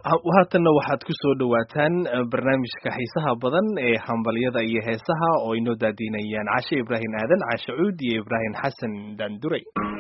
haatanna waxaad ku soo dhawaataan barnaamijka xiisaha badan ee hambalyada iyo heesaha oo inoo daadinayaan Cashe Ibrahim Aadan, Cashe Cuud iyo Ibrahim Xasan Daanduray.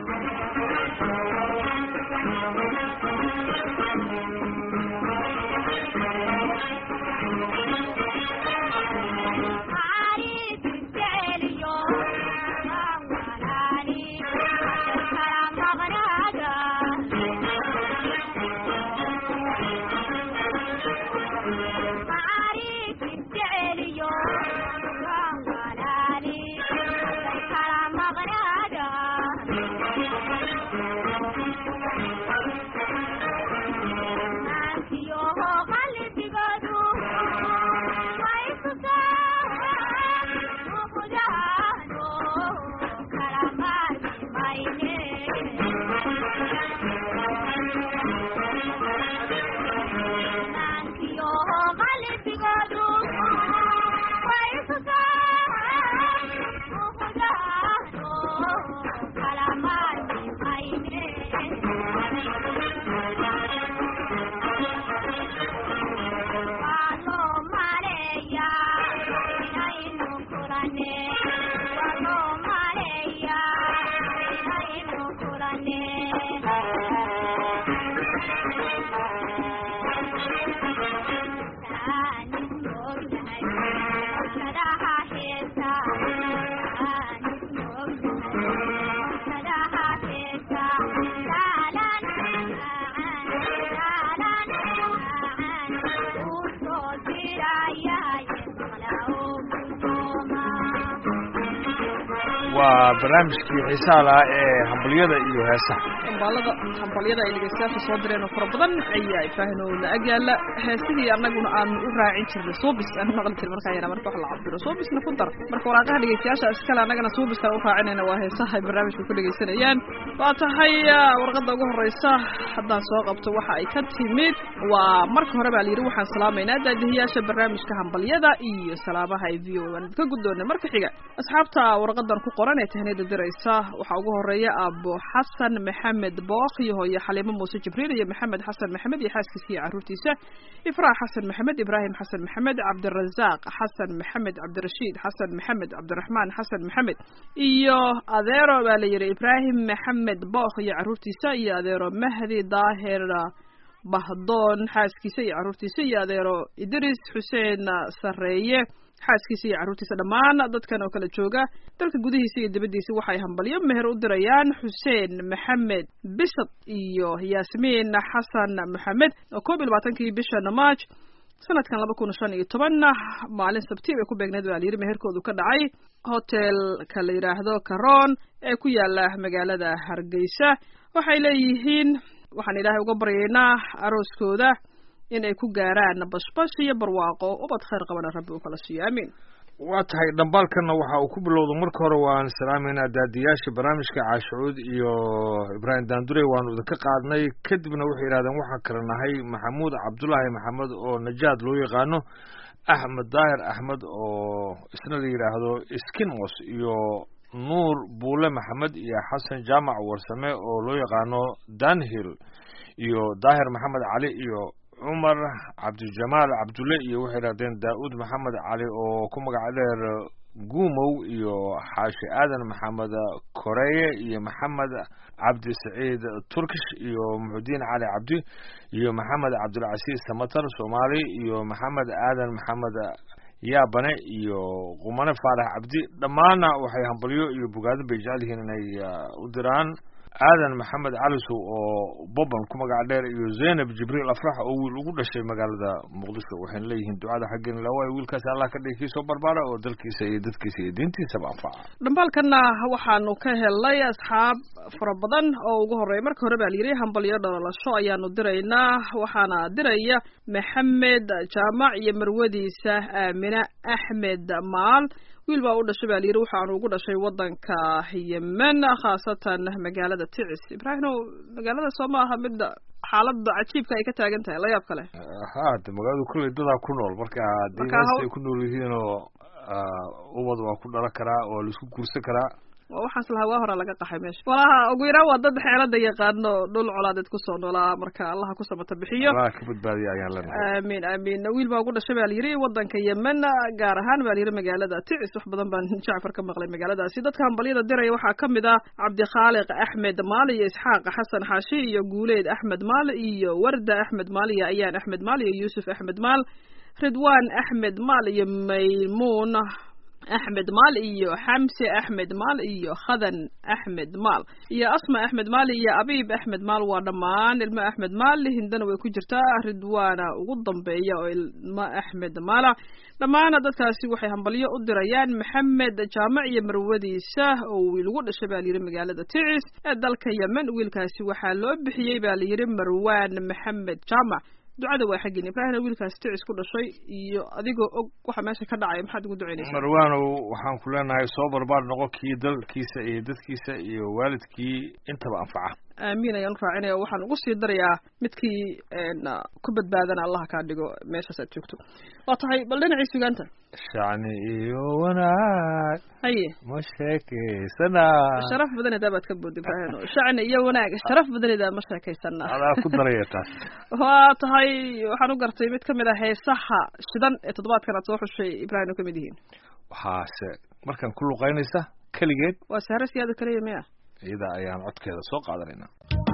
barnaamijkii xiisaha lahaa ee hambalyada iyo heesaha hambalyada ay dhegeystayaasha soo direen oo fara badan ayaa ifaahino la agyaala heesidii annaguna aan u raacin jirnay suubis aan maqli jiray markaa yana marka wax la cabiro suubisna ku dar marka waraaqaha dhegeystayaasha iskale annagana suubiskan u raacinayna waa heesaha ay barnaamijka ku dhegeysanayaan waa tahay warqadda ugu horeysa haddaan soo qabto waxa ay ka timid waa marka hore baa la yidhi waxaan salaamaynaa daadihiyaasha barnaamijka hambalyada iyo salaabaha ay v o aan ka guddoonay marka xiga asxaabta warqadan ku qoran ee tahniyada diraysa waxaa ugu horeeya Abu Xasan Maxamed Bookh iyo hooyo Xaliimo Muuse Jibriil iyo Maxamed Xasan Maxamed iyo xaaskiisa iyo carruurtiisa Ifraax Xasan Maxamed, Ibrahim Xasan Maxamed, Cabdirazaaq Xasan Maxamed, Cabdirashiid Xasan Maxamed, Cabdiraxmaan Xasan Maxamed iyo adeero baa la yidhi Ibrahim Maxamed Bookh iyo carruurtiisa iyo adeero Mahdi Daahir Bahdoon xaaskiisa iyo carruurtiisa iyo adeero Idris Xuseen Sareeye xaaskiisa iyo carruurtiisa dhammaan dadkan oo kala jooga dalka gudihiisa iyo dibaddiisa waxay hambalyo meher u dirayaan Xuseen Maxamed Bishop iyo Yaasmiin Xasan Maxamed oo 22kii bisha Maarch sanadkan 2015 maalin sabti ay ku beegneed waa yiri meherkoodu ka dhacay hotel ka la yiraahdo Caron ee ku yaala magaalada Hargeysa waxay leeyihiin waxaan ilaahay uga baryaynaa arooskooda in ay ku gaaraan bashbash iyo barwaaqo ubad khayr qabana rabbi uu kala siiyo aamin waa tahay dhambaalkana waxa uu ku bilowday marka hore waan salaameynaa daadiyaasha barnaamijka Cashe Cuud iyo Ibrahim Daanduray waanu idinka qaadnay kadibna waxay yiraahdeen waxaan kala nahay Maxamuud Cabdullaahi Maxamed oo Najaad loo yaqaano Axmed Daahir Axmed oo isna la yiraahdo Skinmos iyo Nuur Buule Maxamed iyo Xasan Jaamac Warsame oo loo yaqaano Danhill iyo Daahir Maxamed Cali iyo Umar Cabdijamaal Cabdulle iyo waxay yiraahdeen Daawud Maxamed Cali oo ku magac dheer Guumow iyo Xaashi Aadan Maxamed Koreeye iyo Maxamed Cabdi Saciid Turkish iyo Muxudiin Cali Cabdi iyo Maxamed Cabdulcasiis Samatar Soomaali iyo Maxamed Aadan Maxamed Yaabane iyo Qumane Faarax Cabdi dhammaanna waxay hambalyo iyo bogaadin bay jecel yihiin inay u diraan aadan maxamed calisow oo boban ku magac dheer iyo Zainab Jibriil Afrax oo wiil ugu dhashay magaalada Muqdisho waxaan leeyihiin ducada xaggeen la way wiilkaas Allah ka dhigay soo barbaara oo dalkiisa iyo dadkiisa iyo diintiisa anfaca dhambalkana waxaanu ka helay asxaab fara badan oo ugu horeeyay marka hore baa la yiri hambalyo dhalasho ayaanu diraynaa waxaana diraya Maxamed Jaamac iyo marwadiisa Aamina Axmed Maal wiil baa u dhashay baa yiri waxaanu ugu dhashay wadanka Yemen khaasatan magaalada Ticis Ibrahim magaalada Soomaaliya mid xaalada cajiibka ay ka taagan tahay la yaab kale magaaladu kulay dad ku nool marka diimaas ay ku nool yihiin oo ubad waa ku dhala karaa oo la isku guursan karaa waxaas lahaa waa hore laga qaxay meesha walaha ugu yaraan waa dad xeelada yaqaano dhul colaadeed kusoo noolaa marka allaha ku samata bixiyo allaha ka badbaadiya ayaan leenahay amiin amiin wiil baa ugu dhashay baa layiri wadanka yemen gaar ahaan baa layiri magaalada ticis wax badan baan jacfar ka maqlay magaaladaasi dadka hambalyada diraya waxaa kamid ah cabdikhaaliq axmed maal iyo isxaaq xasan xaashi iyo guuleed axmed maal iyo warda axmed maal iyo ayaan axmed maal iyo yuusuf axmed maal ridwaan axmed maal iyo maymuun axmed maal iyo xamse axmed maal iyo khadan axmed maal iyo asma axmed maal iyo abiib axmed maal waa dhammaan ilmo axmed maal hindana way ku jirtaa ridwaana ugu dambeeya oo ilmo axmed maala dhammaan dadkaasi waxay hambalyo u dirayaan maxamed jaamac iyo marwadiisa oo wiil ugu dhashay baa layiri magaalada ticis ee dalka yemen wiilkaasi waxaa loo bixiyey baa layiri marwaan maxamed jaamac ducada waa xaggin ibraahim wiilkaas ticis ku dhashay iyo adigoo og waxa meesha ka dhacay maxaad ugu ducaynaysaa marwaanow waxaan ku leenahay soo barbaar noqo kii dalkiisa iyo dadkiisa iyo waalidkii intaba anfaca aamiin ayaan u raacinaya waxaan ugu sii darayaa midkii ku badbaadana allah kaa dhigo meeshaas aad joogto waa tahay bal dhinacii sugaanta shacni iyo wanaag haye ma sheekaysana sharaf badaneda baad ka bood ibraahim shacni iyo wanaag sharaf badaneda ma sheekaysana adaa ku daraya taas waa tahay waxaan u gartay mid kamid ah heesaha shidan ee toddobaadkan aad soo xushay ibraahim oo kamid yihiin waxaase markaan ku luqaynaysa keligeed waa sahre siyaado kaliya miya iyada ayaan codkeeda soo qaadanaynaa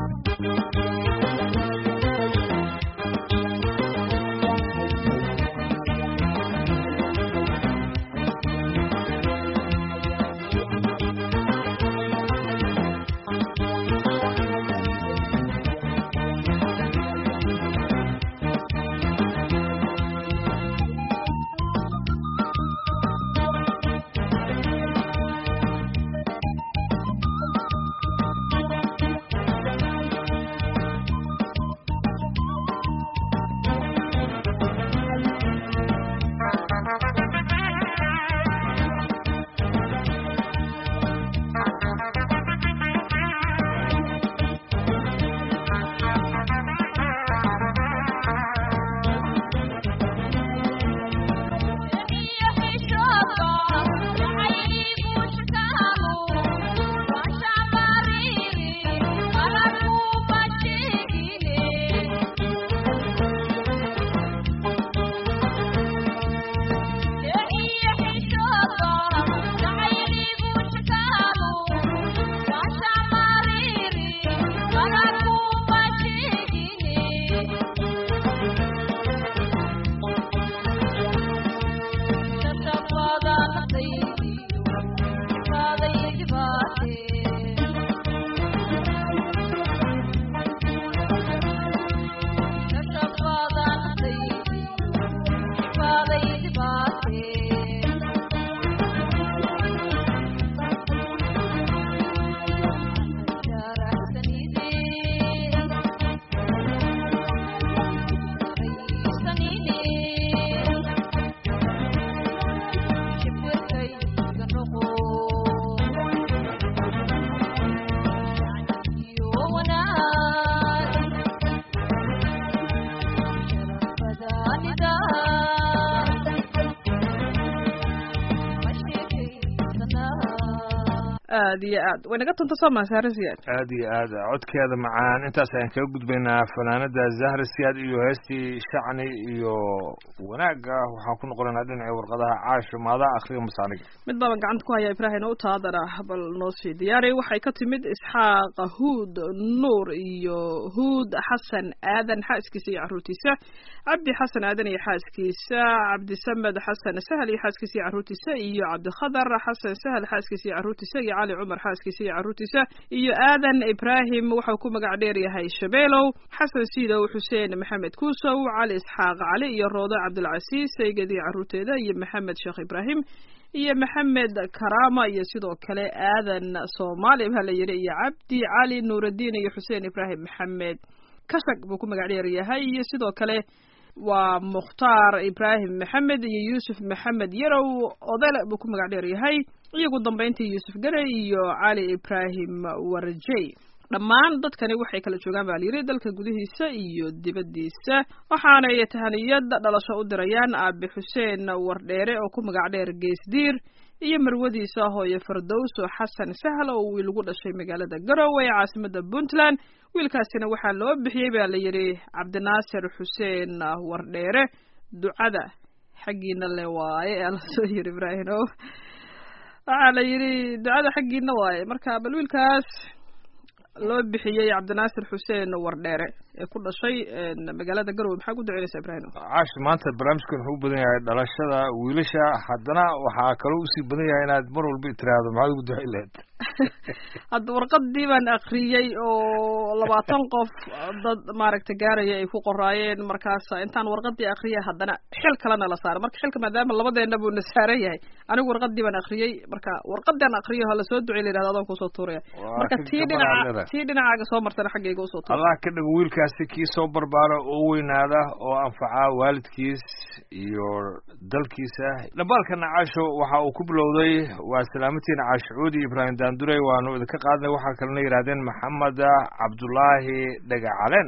aad iyo aad way naga tunta soo maa Zahra Siyaad aad iyo aad codkeeda macaan intaas ayaan kaga gudbaynaa fanaanada Zahra Siyaad iyo heestii shacni iyo wanaaga waxaan ku noqonaynaa dhinaca warqadaha caasho maada akhriga masaaniga mid baba gacanta ku haya Ibrahim oo taadara bal noo sii diyaariyay waxay ka timid Isxaaq Huud Nuur iyo Huud Xasan Aadan xaaskiisa iyo caruurtiisa Cabdi Xasan Aadan iyo xaaskiisa Cabdi Samad Xasan Sahal iyo xaaskiisa iyo caruurtiisa iyo Cabdi Khadar Xasan Sahal xaaskiisa iyo caruurtiisa iyo Ali Umar xaaskiisa iyo caruurtiisa iyo Aadan Ibrahim wuxuu ku magac dheer yahay Shabeelow Xasan Siidow Xuseen Maxamed Kuusow Ali Isxaaq Ali iyo Roodo Cabdul Casiis saygadi caruurteeda iyo Maxamed Sheekh Ibrahim iyo Maxamed Karama iyo sidoo kale Aadan Soomaali baa la yiri iyo Cabdi Ali Nuuruddin iyo Xuseen Ibrahim Maxamed Kashag buu ku magac dheer yahay iyo sidoo kale waa Mukhtaar Ibrahim Maxamed iyo Yusuf Maxamed Yarow odale buu ku magac dheer yahay iyagu dambeyntii Yusuf Gare iyo Ali Ibrahim Warjay dhammaan dadkani waxay kala joogaan baa layiri dalka gudihiisa iyo dibadiisa waxaana ay tahaniyad dhalasho u dirayaan Aabe Xuseen Wardheere oo ku magac dheer Geesdiir iyo marwadiisa hooyo Fardowso Xasan Sahla oo wiil ugu dhashay magaalada Garowe ee caasimadda Puntland wiilkaasina waxaa loo bixiyay baa la yiri Cabdinaasir Xuseen Wardheere ducada xaqiina le waaye ala soo yiri Ibrahim waxaa la yiri ducada xaqiina waaye marka bal wiilkaas loo bixiyay Cabdinaasir Xuseen Wardheere ee ku dhashay magaalada Garowe maxaa ku duceynaysaa Ibrahim caash maanta barnaamijkan wuxuu badan yahay dhalashada wiilasha haddana waxaa kaloo usii badan yahay inaad mar walba tiraahdo maxaad ugu duceyn lahayd hadda warqadii baan akhriyay oo 20 qof dad maaragtay gaaraya ay ku qoraayeen markaas intaan warqadii akhriyay haddana xil kalena la saaray marka xilka maadaama labadeena buu na saaran yahay anigu warqadii baan akhriyay marka warqadan akhriyo hala soo duceey leeyahay adaan ku soo tuuraya marka tii dhinacaaga soo martana xaggayga u soo tuuray Allah ka dhigo wiilkaasi kii soo barbaaro oo weynaada oo anfaca waalidkiis iyo dalkiisa dhabalkana caasho waxa uu ku bilowday waa salaamatina caashuudi Ibrahim Daandurey waanu idinka qaadnay waxa kale ay yiraahdeen Maxamed Cabdullaahi Dhagacalen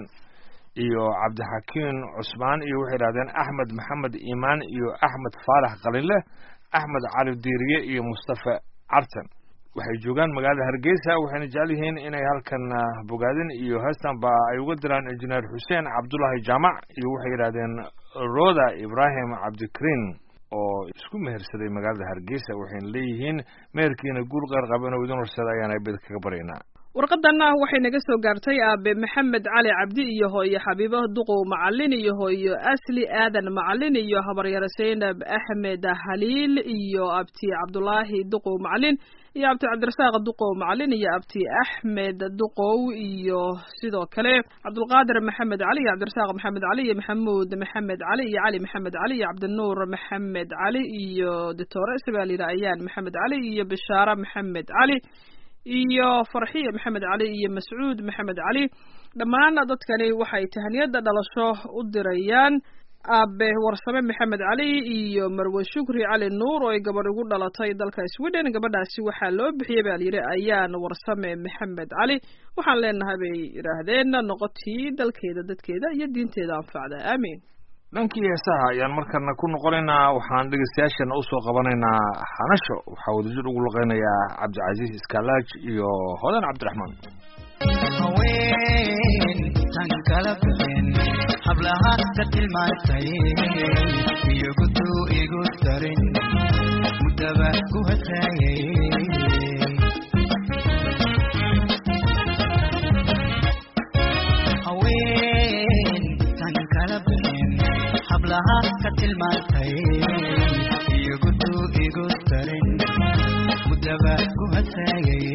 iyo Cabdixakiin Cusmaan iyo waxay yiraahdeen Axmed Maxamed Iimaan iyo Axmed Faarax Qalinle Axmed Cali Diiriye iyo Mustafa Artan waxay joogaan magaalada Hargeysa waxayna jecel yihiin inay halkan bogaadin iyo heestan ba ay uga diraan injineer Xuseen Cabdullaahi Jaamac iyo waxay yiraahdeen Roda Ibrahim Cabdikariin oo isku mehersaday magaalada Hargeysa waxayna leeyihiin meherkiina guul qeyr qaban oo idin horseeda ayaan bid kaga bareynaa warqadana waxay naga soo gaartay aabe Maxamed Cali Cabdi iyo hooyo Xabiibo Duqow Macallin iyo hooyo Asli Aadan Macallin iyo habaryar Zainab Axmed Haliil iyo abti Cabdullaahi Duqow Macallin iyo abti Cabdirasaaq Duqow Macallin iyo abti Axmed Duqow iyo sidoo kale Cabdulqaadir Maxamed Cali iyo Cabdirasaaq Maxamed Cali iyo Maxamuud Maxamed Cali iyo Cali Maxamed Cali iyo Cabdinuur Maxamed Cali iyo Doctor Ismaaciil Ayaan Maxamed Cali iyo Bishaara Maxamed Cali iyo Farxiye Maxamed Cali iyo Mas'uud Maxamed Cali dhammaan dadkani waxay tahniyada dhalasho u dirayaan aabe Warsame Maxamed Cali iyo Marwe Shukri Cali Nuur oo ay gabadh ugu dhalatay dalka Sweden gabadhaasi waxaa loo bixiyay baa la yiri Ayaan Warsame Maxamed Cali waxaan leenahay bay yiraahdeen noqotii dalkeeda dadkeeda iyo diinteeda anfacda aamin dhankii heesaha ayaan markana ku noqonaynaa waxaan dhegeystayaashana u soo qabanaynaa Xanasho waxa uu dib ugu luqeynayaa Cabdicasiis Iskaalaaj iyo Hodan Cabdiraxmaan haween tan kala bixin hablaha ka tilmaantay iyo gudu igu darin mudaba ku hatayay haween tan kala bixin hablaha ka tilmaantay iyo gudu igu darin mudaba ku hatayay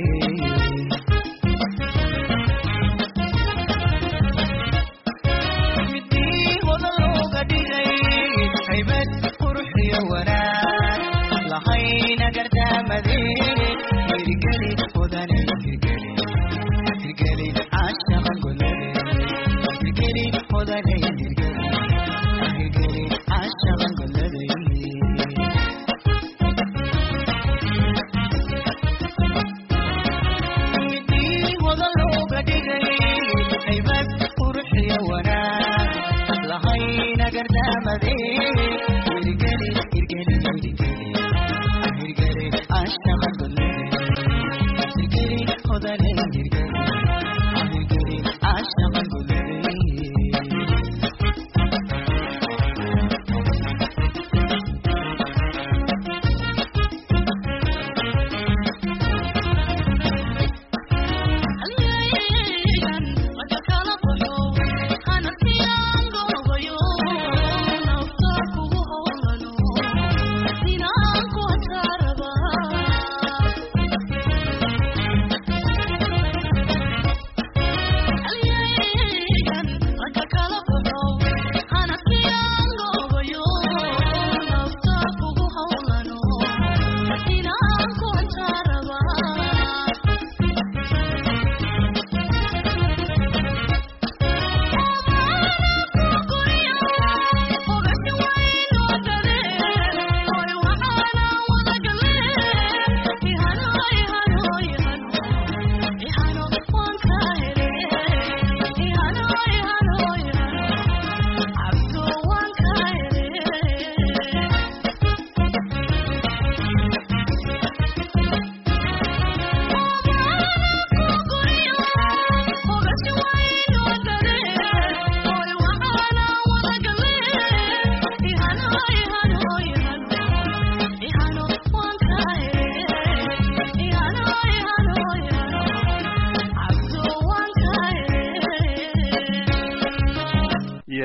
Sina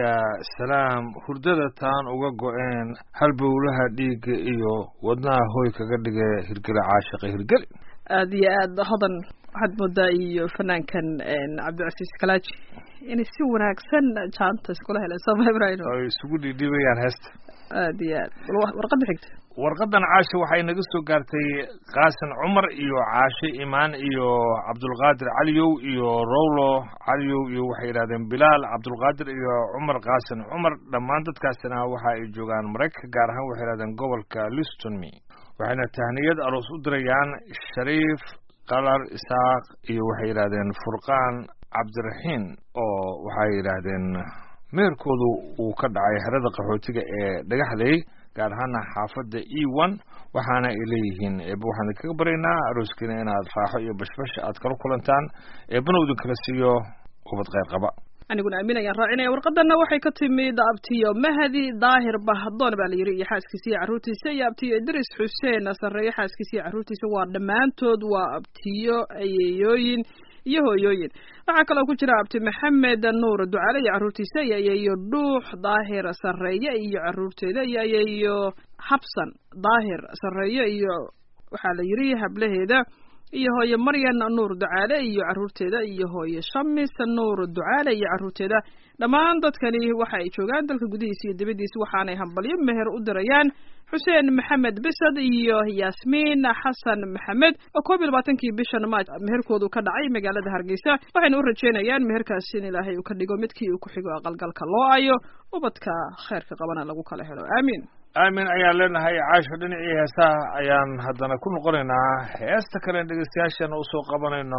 gaarsiinayaa salaam hurdada taan uga go-een halbowlaha dhiigga iyo wadnaha hooy kaga dhige hirgele caashiqa hirgeli aada iyo aad hodan waxaad moodaa iyo fanaankan cabdicasiis kalaaji inay si wanaagsan jaanta iskula heleen sooma ibrahim ay isugu dhiidhiibayaan heesta aada iyo aad warqadda xigta warqadan caashe waxay naga soo gaartay qaasin cumar iyo caashe imaan iyo cabdulqaadir caliyow iyo rowlo caliyow iyo waxay yidhahdeen bilaal cabdulqaadir iyo cumar qaasin cumar dhammaan dadkaasina waxa ay joogaan maraykanka gaar ahaan waxay yidhahdeen gobolka listonme waxayna tahniyad aroos u dirayaan shariif qalar isaaq iyo waxay yidhahdeen furqaan cabdiraxiin oo waxay yidhaahdeen meerkoodu uu ka dhacay xerada qaxootiga ee dhagaxley gaar ahaana xaafadda e1 waxaana ay leeyihiin eeba waxaan kaga baryaynaa arooskiina inaad raaxo iyo bashbash aad kala kulantaan eebana idin kala siiyo ubad kheyr qaba aniguna aamin ayaan raacinaya warqadana waxay ka timid abtiyo mahdi daahir bahdoon baa la yidhi iyo xaaskiisa iyo carruurtiisa iyo abtiyo idris xuseen sarreeye xaaskiisa iyo carruurtiisa waa dhammaantood waa abtiyo ayeeyooyin iyo hooyooyin waxaa kaloo ku jira abti maxamed nuur ducaale iyo carruurtiisa iyo ayeeyo dhuux daahir sarreeye iyo carruurteeda iyo ayeeyo xabsan daahir sarreeye iyo waxaa la yidhi hablaheeda iyo hooye maryan nuur ducaale iyo carruurteeda iyo hooye shamis nuur ducaale iyo carruurteeda dhammaan dadkani waxa ay joogaan dalka gudihiisa iyo dibaddiisa waxaanay hambalyo meher u dirayaan xuseen maxamed bisad iyo yaasmiin xasan maxamed oo 21kii bishan maaj meherkoodu ka dhacay magaalada hargeysa waxayna u rajeynayaan meherkaasi in ilaahay uu ka dhigo midkii uu ku xigo aqalgalka loo ayo ubadka khayrka qabana lagu kala helo aamiin aamin ayaan leenahay caasho dhinacii heesaha ayaan haddana ku noqonaynaa heesta kalen dhegeystayaashana usoo qabanayno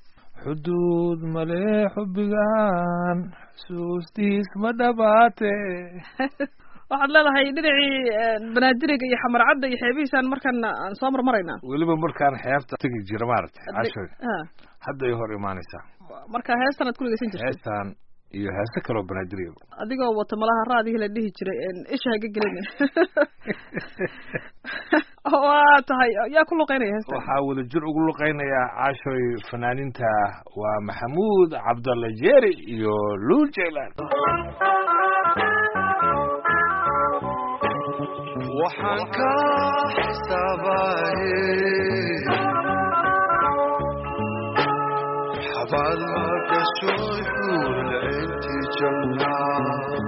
xuduud male xubbigan xusuustiis ma dhabaate waxaad leedahay dhinacii banaadiriga iyo xamarcadda iyo xeebihiisaan markaan aan soo marmaraynaa weliba markaan xeebta tegi jira maaragtay caasho hadda ay hor imaanaysaa marka heestan aad ku dhegeysan jirtay heestan iyo heese kaloo banaadiriga adigoo wata malaha raadihii la dhihi jiray isha haga gelin waa tahay yaa ku luqeynaya heesta waxaa wada jir ugu luqeynaya caashoy fanaaniinta waa maxamuud cabdalla jeeri iyo luul jaylaan waxaan ka xisaabaye xabaal ma gasho xuula inti jannaa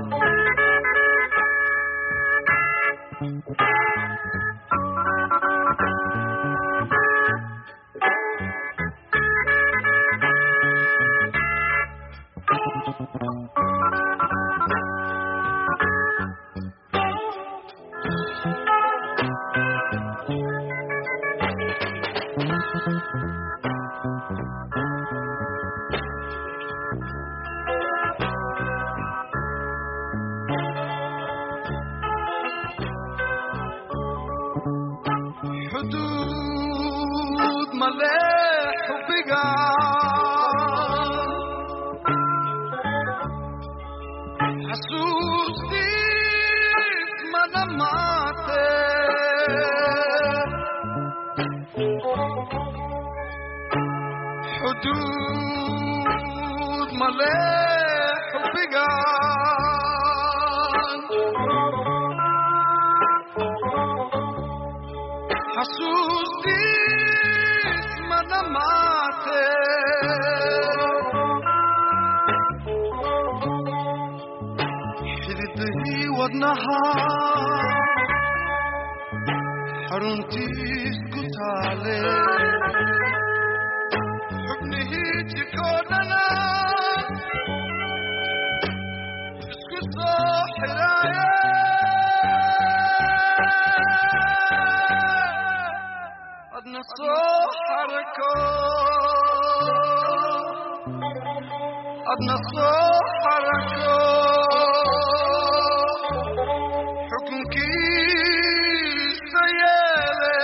xuduud male xubbiga xasuustiis ma dhammaate xuduud male xubbiga xasuustiis ma dhammaate xididihii wadnaha xaruntiis ku taale xubnihii jikoo dhana isku soo xidhaaye adna soo xarako adna soo xarako xukunkiisa yeele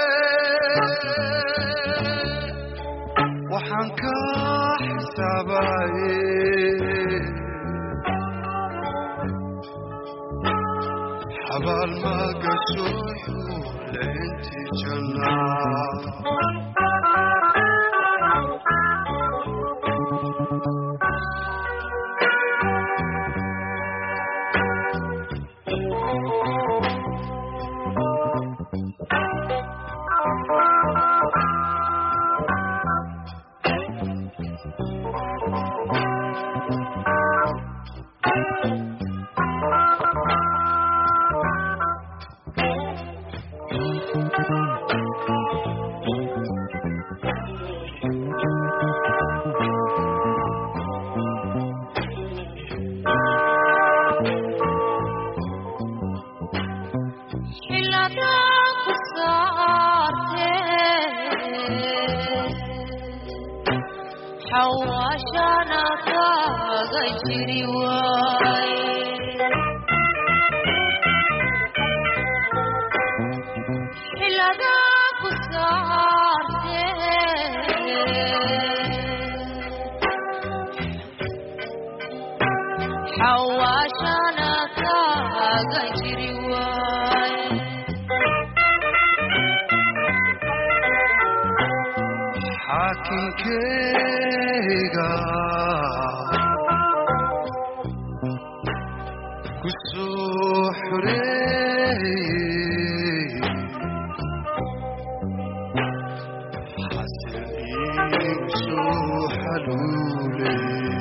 waxaan ka xisaabaye xabaal ma gasho xuula inti jannaa حواشانا كاغا جري واي حلقا كسارتي حواشانا كاغا جري واي حاكم كيغا كسوحري حسن إيسو حلولي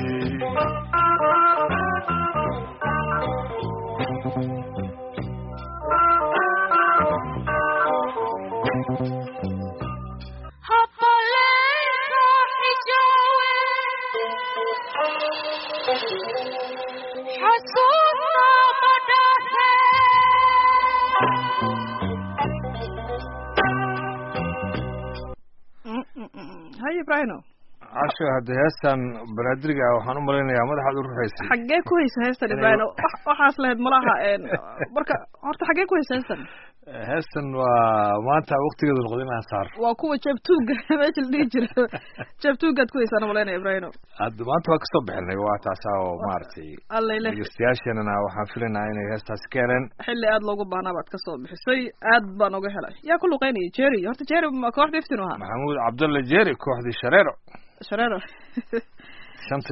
هاي إبراهيم casho hadda heestan banaadiriga waxaan u malaynayaa madaxaad u ruxaysay xaggee ku haysa heestan Ibrahim waxaas lahayd malaha marka horta xaggee ku haysa heestan heestan waa maanta waqtigeedu noqday inaan saar waa kuwa jabtuuga meesha la dhihi jiro jabtuugaad ku haysaa malaynaya Ibrahim hadda maanta waa kasoo bixinay waa taasaa oo maaragtay dhegeystayaasheenana waxaan filaynaa inay heestaasi ka heleen xilli aad loogu baahnaa baad kasoo bixisay aad baan uga helay yaa ku luqeynaya Jerry horta Jerry kooxda iftiin ahaa maxamuud cabdulla Jerry kooxdii shareero shanta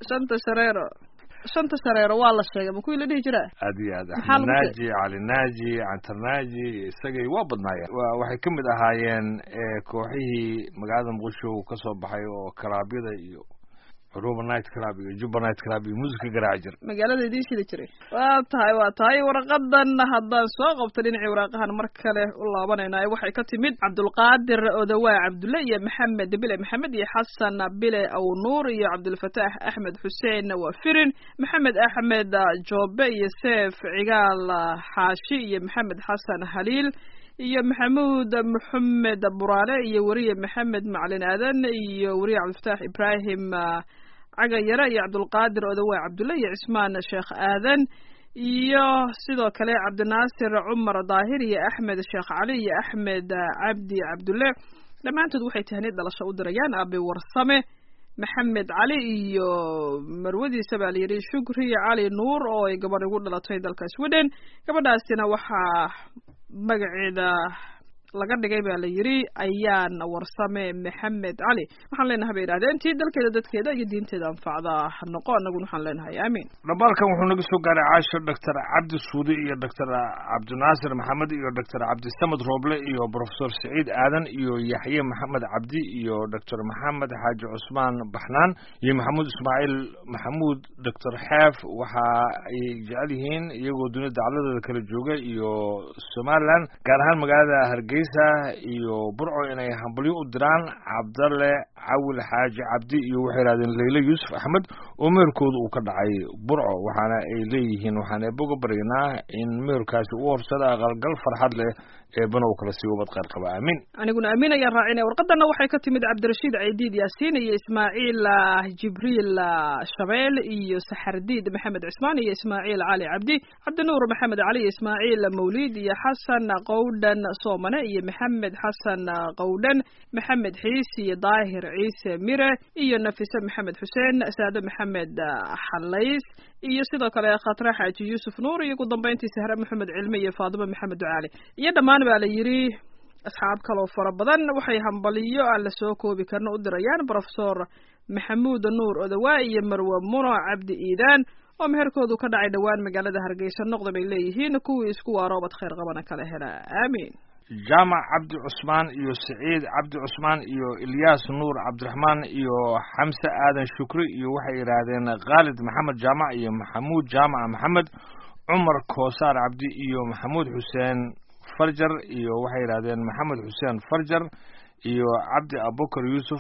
shareero waa la sheegay ma kuwii la dhihi jiraa aad iyo aad naaji cali naaji cantar naaji isagay waa badnaayeen waxay ka mid ahaayeen kooxihii magaalada muqdisho ka soo baxay oo kalaabyada iyo Ruba Night Club iyo Juba Night Club iyo musica garaac jir magaalada idin jiray waa tahay warqadan haddaan soo qabto dhinacii waraaqahan mar kale u laabanayna waxay ka timid Cabdulqaadir Odawaa Cabdulle iyo Maxamed Bile Maxamed iyo Xasan Bile Aw Nuur iyo Cabdulfataax Axmed Xuseen Wafirin Maxamed Axmed Joobe iyo Seef Cigaal Xaashi iyo Maxamed Xasan Haliil iyo Maxamuud Maxamed Buraale iyo wariye Maxamed Macalin Aadan iyo wariye Cabdulfataax Ibrahim Cagayara iyo Cabdulqaadir Odawaa Cabdulle iyo Cismaan Sheekh Aadan iyo sidoo kale Cabdinaasir Cumar Daahir iyo Axmed Sheekh Cali iyo Axmed Cabdi Cabdulle dhammaantood waxay tahniyad dhalasho u dirayaan Abi Warsame Maxamed Cali iyo marwadiisa baa la yidhi Shukri Cali Nuur oo ay gabadh ugu dhalatay dalka Sweden gabadhaasina waxaa magaceeda laga dhigay baa la yiri ayaan Warsame Maxamed Cali waxaan leenahay bay yiraahdeen tii dalkeeda dadkeeda iyo diinteeda anfacda noqo anaguna waxaan leenahay aamin dhabalkan wuxuu naga soo gaaray Caasho Dr. Cabdi Suudi iyo Dr. Cabdinaasir Maxamed iyo Dr. Cabdi Samad Roble iyo Professor Saciid Aadan iyo Yaxye Maxamed Cabdi iyo Dr. Maxamed Xaaji Cusmaan Baxnaan iyo Maxamuud Ismaaciil Maxamuud Dr. Xaaf waxa ay jecel yihiin iyagoo dunida dacaladeeda kala jooga iyo Somaliland gaar ahaan magaalada Hargeysa iyo Burco inay hambalyo u diraan Cabdalle Cawil Xaaji Cabdi iyo waxay yiraahdeen Leila Yusuf Axmed oo meerkooda uu ka dhacay Burco waxaana ay leeyihiin waxaana boga bareynaa in meerkaasi uu horsada qalgal farxad leh ee banow kala sii wabad qaar qaba aamin aniguna aamin ayaan raacinay warqadana waxay ka timid Cabdirashiid Ciidiid Yaasiin iyo Ismaaciil Jibriil Shabeel iyo Saxardiid Maxamed Cismaan iyo Ismaaciil Cali Cabdi Cabdinuur Maxamed Cali iyo Ismaaciil Mawlid iyo Xasan Qowdan Soomane iyo Maxamed Xasan Qowdan Maxamed Xiis iyo Daahir Ciise Mire iyo Nafisa Maxamed Xuseen Saado Maxamed Xalays iyo sidoo kale Khatra Xaaji Yusuf Nuur iyo ugu dambeyntii Sahra Maxamed Cilmi iyo Faadimo Maxamed Ducaali iyo dhamaan baa la yiri asxaab kale oo fara badan waxay hambaliyo aan la soo koobi karno u dirayaan Professor Maxamuud Nuur Odawaa iyo Marwa Muno Cabdi Iidaan oo meherkoodu ka dhacay dhawaan magaalada Hargeysa noqdo bay leeyihiin kuwii isku waaroobad khayr qabana kala hela aamin Jaamac Cabdi Cusmaan iyo Saciid Cabdi Cusmaan iyo Ilyas Nuur Cabdiraxmaan iyo Xamse Aadan Shukri iyo waxay yiraahdeen Khalid Maxamed Jaamac iyo Maxamuud Jaamac Maxamed Umar Koosar Cabdi iyo Maxamuud Xuseen Farjar iyo waxay yiraahdeen Maxamed Xuseen Farjar iyo Cabdi Abubakar Yusuf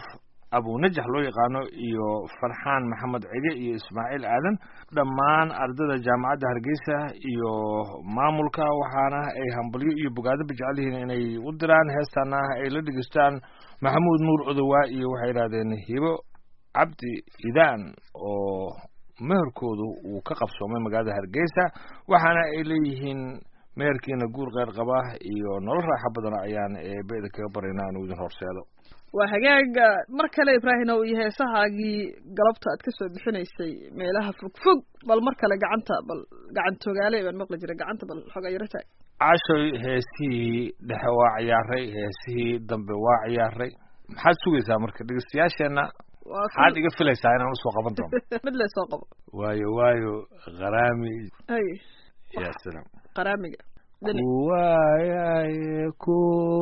abunajax loo yaqaano iyo farxaan maxamed cige iyo ismaaciil aadan dhammaan ardayda jaamacadda hargeysa iyo maamulka waxaana ay hambalyo iyo bogaadaba jecel yihiin inay u diraan heestaana ay la dhegeystaan maxamuud nuur odowaa iyo waxay yidhahdeen hibo cabdi idaan oo meherkoodu uu ka qabsoomay magaalada hargeysa waxaana ay leeyihiin meherkiina guur qeyr qaba iyo nolol raaxa badan ayaan eebeda kaga baraynaa inuu idin horseedo waa hagaaga mar kale ibraahimow iyo heesahaagii galabta aad ka soo bixinaysay meelaha fogfog bal mar kale gacantogaale baan maqli jiray gacanta bal xoga yaro taag cashoy heesihii dhexe waa ciyaaray heesihii dambe waa ciyaaray maxaad sugaysaa marka dhegeystayaasheenna maxaad iga filaysaa inaan usoo qaban doono mid le soo qabo waayo qaraami ay ya salaam qaraamiga waayaye ku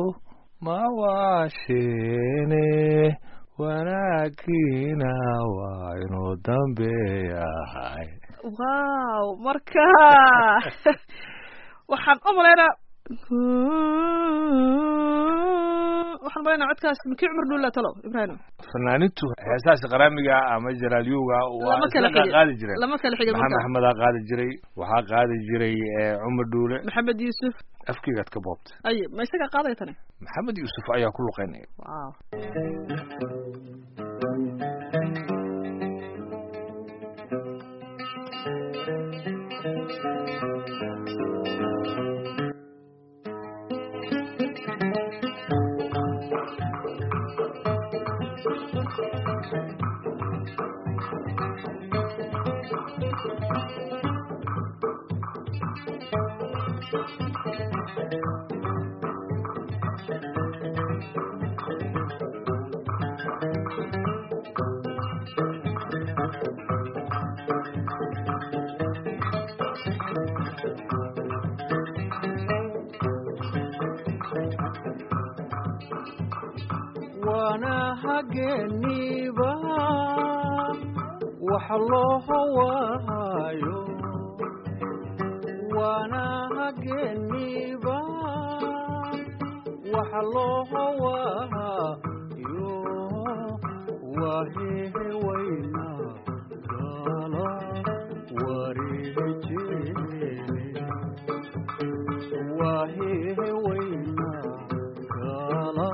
mawashine wanaagina waa inuu dambeeyahay wow marka waxaan u malaynaa codkaas makii cumar dhulla talow ibraahim fanaanintu heesaasi qaraamiga ama jalaalyowga waa isla qaadi jireen lama kala xigin maxamed axmedaa qaadi jiray waxaa qaadi jiray cumar dhuule maxamed yuusuf afkiigaad ka boobtay ay ma isaga qaadaya tani maxamed yuusuf ayaa ku luqeynaya wow hageeniba waxa loo hawaayo waana hageeniba waxa loo hawaayo waahehe wayna gala wareejene waahehe wayna gala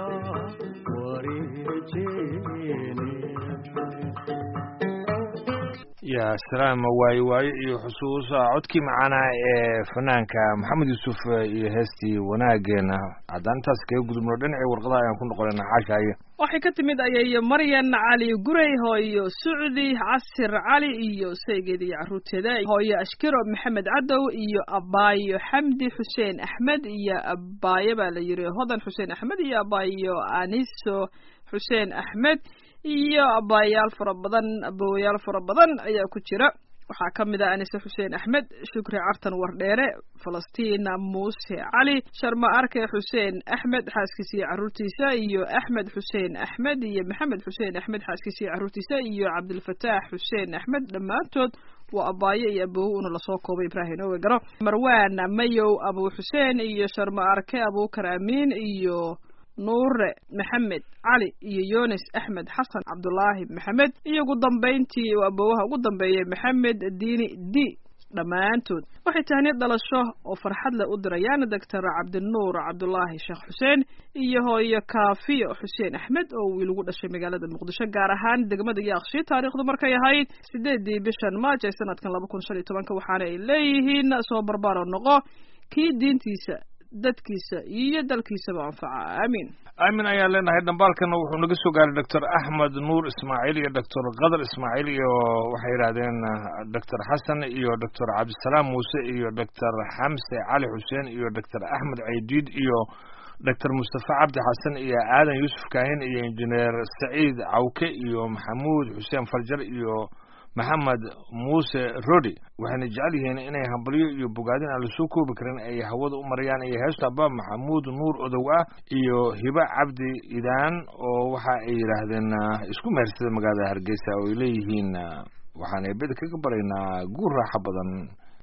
ya salaama waayo iyo xusuusa codkii macaanaa ee fanaanka maxamed yuusuf iyo heestii wanaageena haddaan intaas kaga gudubno dhinacii warqadaha ayaan ku noqonayna caashaayo waxay ka timid ayay maryan cali gurey hooyo sucdi casir cali iyo saygeeda iyo caruurteeda hooyo ashkiro maxamed cadow iyo abaayo xamdi xuseen axmed iyo abaayo baa la yiri hodan xuseen axmed iyo abaayo aniso xuseen axmed iyo abaayaal fara badan abowayaal fara badan ayaa ku jira waxaa ka mid ah anise xuseen axmed shukri cartan wardheere falastina muuse cali sharma arke xuseen axmed xaaskiisa iyo caruurtiisa iyo axmed xuseen axmed iyo maxamed xuseen axmed xaaskiisa iyo caruurtiisa iyo cabdilfataax xuseen axmed dhammaantood waa abaayo iyo abow una lasoo koobay ibraahim owe garo marwan mayow abu xuseen iyo sharma arke abukar amiin iyo nuure maxamed cali iyo yunis axmed xasan cabdulaahi maxamed iyo ugu dambayntii abowaha ugu dambeeyay maxamed diini d dhammaantood waxay tahniyad dhalasho oo farxad leh u dirayaan doctor cabdinuur cabdulaahi sheekh xuseen iyo hooyo kaafiyo xuseen axmed oo wiil ugu dhashay magaalada muqdisho gaar ahaan degmada yaaqshi taariikhdu markay ahayd 8 bishan maaj ee sanadkan 2015 waxaana ay leeyihiin soo barbaaro noqo kii diintiisa dadkiisa iyo dalkiisaba anfaca aamin aamin ayaan leenahay dhambaalkana wuxuu naga soo gaaray doctor axmed nuur ismaaciil iyo doctor qadar ismaaciil iyo waxay yidhahdeen doctor xasan iyo doctor cabdisalaam muuse iyo doctor xamse cali xuseen iyo doctor axmed caydiid iyo doctor mustafa cabdi xasan iyo aadan yuusuf kaahin iyo injineer saciid cawke iyo maxamuud xuseen farjar iyo maxamed muuse rodi waxayna jecel yihiin inay hambalyo iyo bogaadin aan lasoo koobi karin ay hawada u marayaan iyo heestaba maxamuud nuur odow ah iyo hiba cabdi idaan oo waxa ay yidhaahdeen isku mehersada magaalada hargeysa oo ay leeyihiin waxaan eebeda kaga baraynaa guur raaxo badan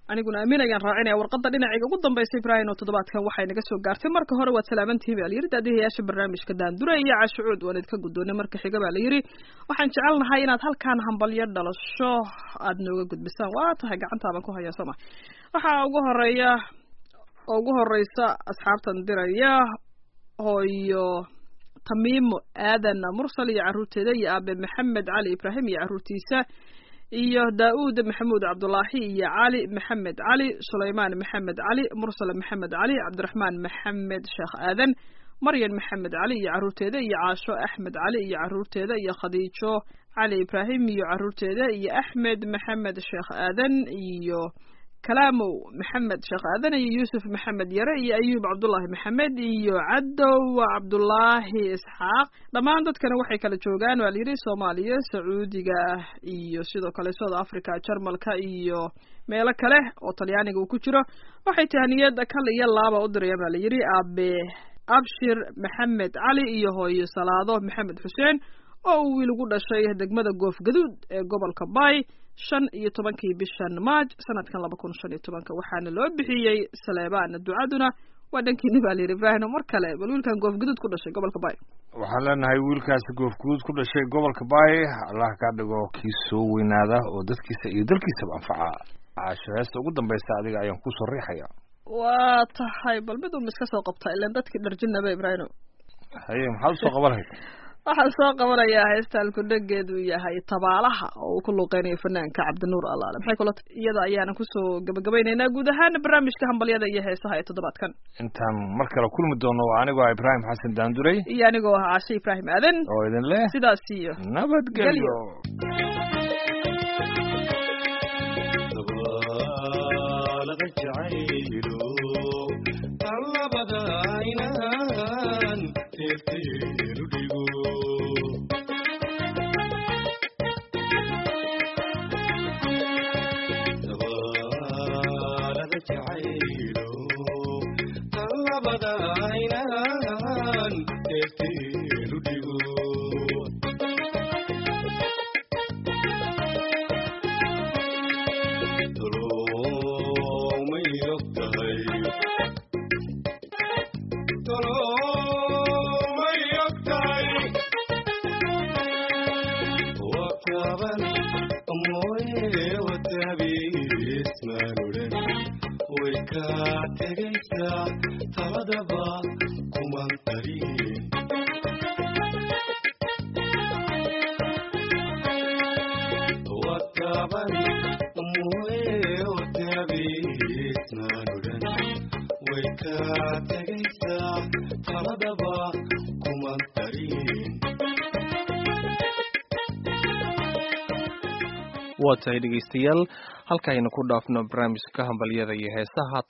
aniguna aamin ayaan raacinaya warqadda dhinacayga ugu dambaysa Ibrahim oo toddobaadkan waxay naga soo gaartay marka hore waad salaamantihiin baa la yiri daadiyaasha barnaamijka Daandure iyo Cashuud waan idinka guddoonay marka xiga baa la yiri waxaan jecelnahay inaad halkaan hambalyo dhalasho aad nooga gudbisaan waa tahay gacantaaba ku haya Soomaa waxa ugu horeysa asxaabtan diraya hooyo Tamiimo Aadan Mursal iyo caruurteeda iyo Aabe Maxamed Cali Ibrahim iyo caruurtiisa iyo Daawud Maxamuud Cabdullaahi iyo Cali Maxamed Cali Suleymaan Maxamed Cali Mursal Maxamed Cali Cabdiraxmaan Maxamed Sheekh Aadan Maryan Maxamed Cali iyo caruurteeda iyo Caasho Axmed Cali iyo caruurteeda iyo Khadiijo Cali Ibrahim iyo caruurteeda iyo Axmed Maxamed Sheekh Aadan iyo كلامه محمد شيخ آذن يوسف محمد يرى أيوب عبد الله محمد عدو عبد الله إسحاق لما عندك كانوا وحي كلا جوجان واليري سوماليا سعودية سيدو كلا سود أفريقيا شرمالكا ميلا كله وطلياني وكتيرة وحي تهنيات كلا يلا بقدر يا واليري أبشر محمد علي هو صلاة محمد حسين أو يلقون الشيء دقمة قوف جدود قبل كباي 15 bishan Maaj sanadkan 2015 waxaana loo bixiyay Saleebaan ducaduna wadankiina baa leeyahay Ibrahim mar kale bal wiilkan goof gudud ku dhashay gobolka Baay waxaan leenahay wiilkaas goof gudud ku dhashay gobolka Baay Allah ka dhigo kii soo weynaada oo dadkiisa iyo dalkiisa anfaca caashaas ugu dambaysa adiga ayaan ku soo riixaya waa tahay bal mid uu iska soo qabtay ilaa dadkii dharjinaba Ibrahim haye maxaa soo qabanay waxaan soo qabanayaa heestaan ku dhageedu yahay tabaalaha oo uu ku luuqeynayo fanaanka Cabdinuur Allaale maxay kula iyada ayaana ku soo gabagabaynaynaa guud ahaan barnaamijka hambalyada iyo heesaha ee toddobaadkan intaan mar kale kulmi doono anigoo Ibrahim Xasan Daandurey iyo anigoo Caashe Ibrahim Aadan oo idin leh sidaas iyo nabadgelyo waa tahay dhegeystayaal halkaaynu ku dhaafno barnaamijka hambalyada iyo heesaha